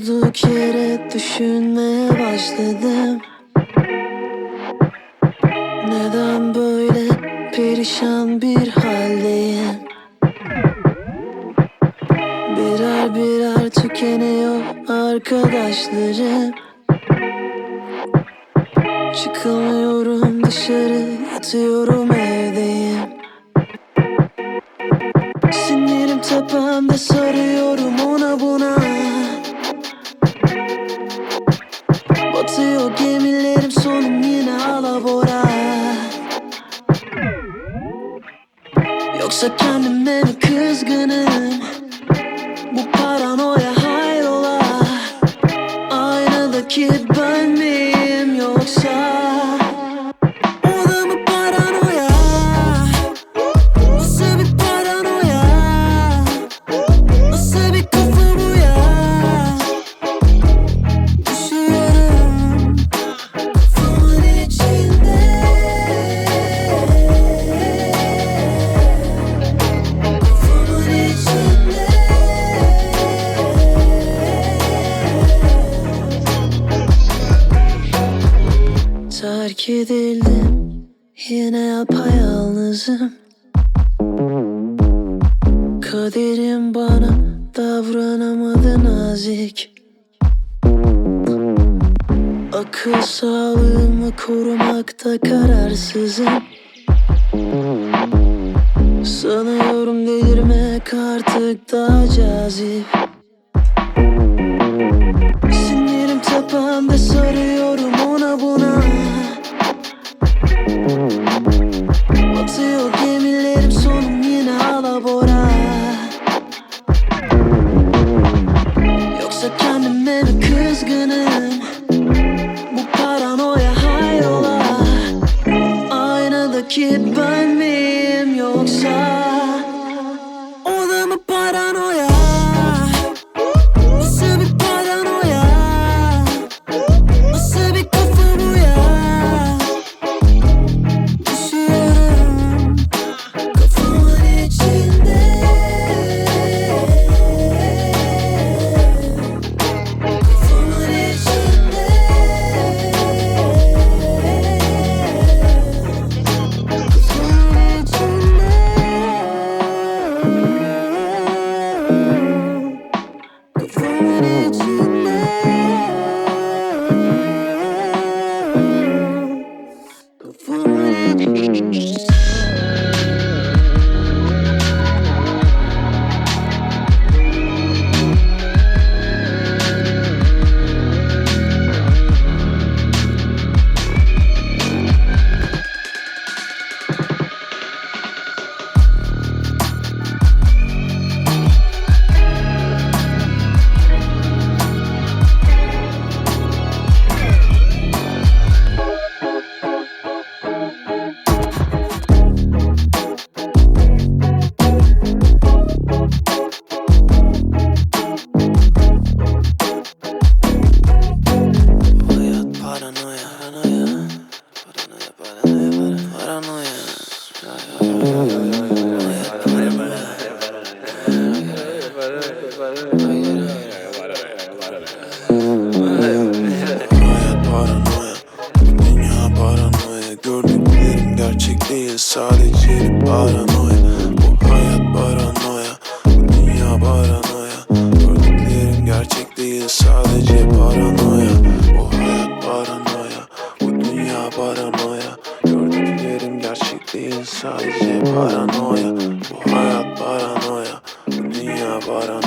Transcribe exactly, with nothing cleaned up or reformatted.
Durduk yere düşünmeye başladım. Neden böyle perişan bir haldeyim? Birer birer tükeniyor arkadaşlarım. Çıkamıyorum dışarı, yatıyorum evdeyim. Sinirim tepemde, sarıyorum ona buna. Batıyor gemilerim, sonum yine alabora. Yoksa kendime mi kızgınım? Bu paranoya hayrola? Aynadaki ben miyim yoksa? O da mı paranoya? Nasıl bir paranoya? Nasıl bir kafa bu ya? Düşüyorum kafamın içinde. Kafamın içinde. Terk edildim, yine yapayalnızım. Kaderim bana davranamadı nazik. Akıl sağlığımı korumakta kararsızım. Sanıyorum delirmek artık daha cazip. Sinirim tepemde, sarıyorum ona buna. Batıyor gemilerim, sonum yine alabora. Yoksa kendime mi kızgınım? Bu paranoya hayrola? Aynadaki ben miyim yoksa? O da mı paranoya? Nasıl bir paranoya? Nasıl bir kafa bu ya? Düşüyorum kafamın içinde. Kafamın içinde. Kafamın içinde. Kafamın içinde. Kafamın içinde. Hayat paranoya, paranoya, paranoya, paranoya, paranoya. Hayat paranoya. Hayat paranoya, dünya paranoya. Gördüklerim gerçek değil, sadece bir paranoya. Bu hayat paranoya, dünya paranoya. Gördüklerim gerçek değil, sadece paranoya. Bu hayat paranoya, bu dünya paranoya. Gördüklerim gerçek değil, sadece paranoya. Bu hayat paranoya, bu dünya paranoya.